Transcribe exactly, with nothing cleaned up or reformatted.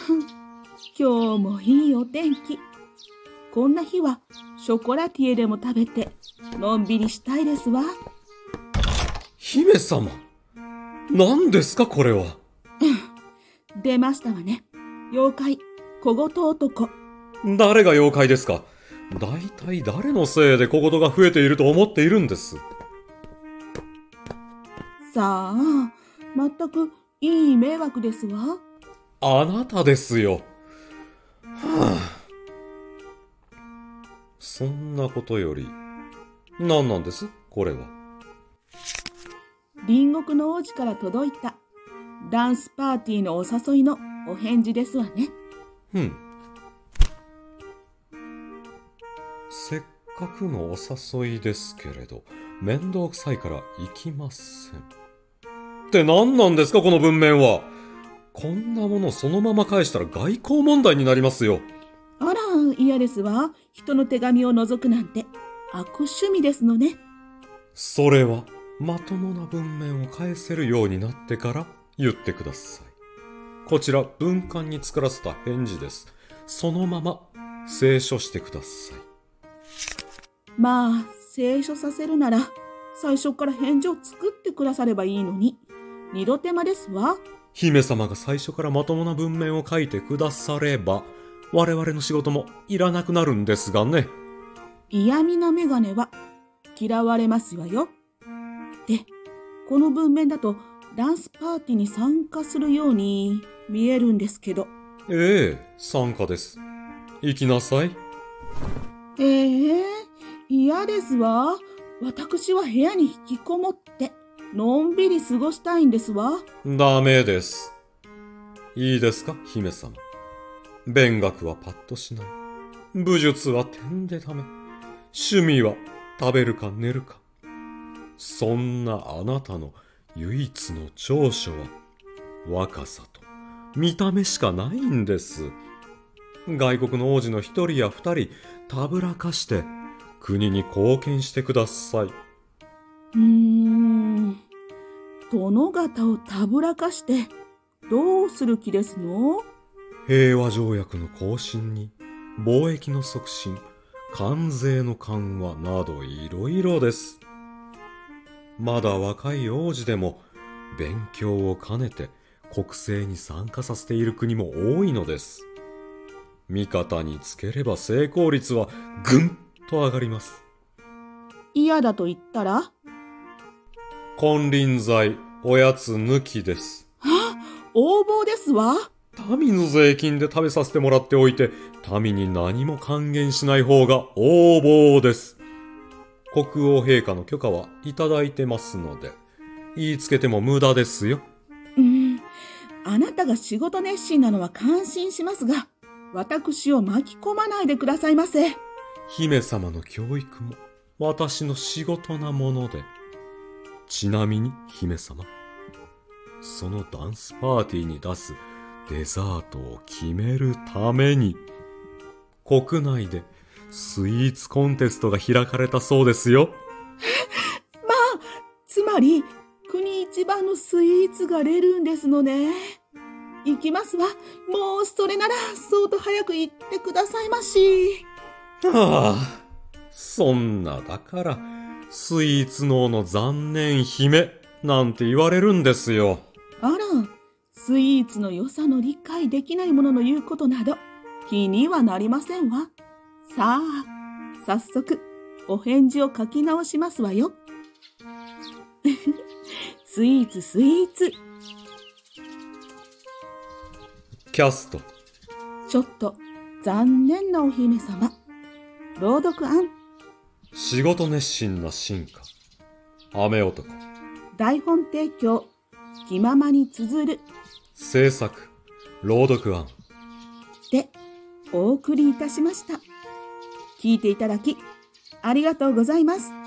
今日もいいお天気。こんな日はショコラティエでも食べてのんびりしたいですわ。 姫様、何ですかこれは。 出ましたわね。妖怪、小言男。 誰が妖怪ですか。だいたい誰のせいで小言が増えていると思っているんです。 さあ、全くいい迷惑ですわ。 あなたですよ。はあ、そんなことより、何なんですこれは。 隣国の王子から届いたダンスパーティーのお誘いのお返事ですわね。 うん。せっかくのお誘いですけれど、面倒くさいから行きません。って何なんですかこの文面は。こんなものそのまま返したら外交問題になりますよ。 あら、嫌ですわ。人の手紙を覗くなんて悪趣味ですのね。 それはまともな文面を返せるようになってから言ってください。こちら文官に作らせた返事です。そのまま清書してください。 まあ、清書させるなら最初から返事を作ってくださればいいのに、二度手間ですわ。 姫様が最初からまともな文面を書いてくだされば、我々の仕事もいらなくなるんですがね。 嫌味なメガネは嫌われますわよ。で、この文面だとダンスパーティーに参加するように見えるんですけど。 ええ、参加です。行きなさい。 ええ、嫌ですわ。私は部屋に引きこもってのんびり過ごしたいんですわ。 ダメです。いいですか、姫様。勉学はパッとしない。武術は点でダメ。趣味は食べるか寝るか。そんなあなたの唯一の長所は若さと見た目しかないんです。外国の王子の一人や二人たぶらかして国に貢献してください。 うーん、殿方をたぶらかしてどうする気ですの？ 平和条約の更新に貿易の促進、関税の緩和などいろいろです。まだ若い王子でも勉強を兼ねて国政に参加させている国も多いのです。味方につければ成功率はぐんと上がります。 嫌だと言ったら？ 金輪際おやつ抜きです。 はあ、横暴ですわ。 民の税金で食べさせてもらっておいて、民に何も還元しない方が横暴です。国王陛下の許可はいただいてますので、言いつけても無駄ですよ。 うん、あなたが仕事熱心なのは感心しますが、私を巻き込まないでくださいませ。 姫様の教育も私の仕事なもので。ちなみに姫様、そのダンスパーティーに出すデザートを決めるために、国内でスイーツコンテストが開かれたそうですよ。 まあ、つまり国一番のスイーツが出るんですのね。行きますわ。もうそれならそうと早く言ってくださいまし。 はあ、そんなだからスイーツ脳の残念姫なんて言われるんですよ。 あら、スイーツの良さの理解できないものの言うことなど気にはなりませんわ。さあ、早速お返事を書き直しますわよ。スイーツスイーツ。 キャスト。 ちょっと残念なお姫様。朗読案。 仕事熱心な進化。雨男。 台本提供。気ままに綴る。 制作。朗読案。 で、お送りいたしました。聞いていただき、ありがとうございます。